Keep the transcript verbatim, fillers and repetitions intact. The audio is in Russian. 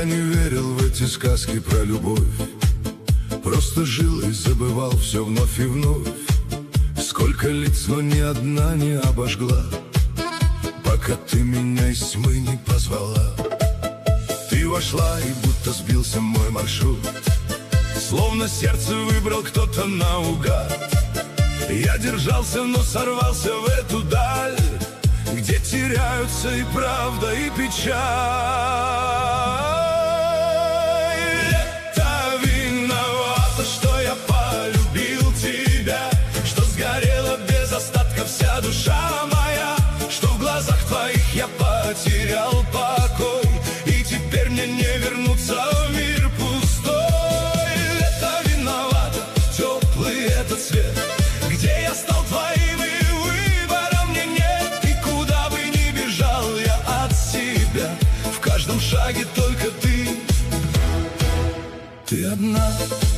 Я не верил в эти сказки про любовь, просто жил и забывал все вновь и вновь. Сколько лиц, но ни одна не обожгла, пока ты меня из тьмы не позвала. Ты вошла, и будто сбился мой маршрут, словно сердце выбрал кто-то наугад. Я держался, но сорвался в эту даль, где теряются и правда, и печаль. Это виновато, что я полюбил тебя, что сгорела без остатка вся душа моя, что в глазах твоих я потерял покой, и теперь мне не вернуться в мир пустой. Это виновато, теплый этот свет, где я стал твоим, и выбора мне нет. И куда бы ни бежал я от себя, в каждом шаге только ты, ты одна.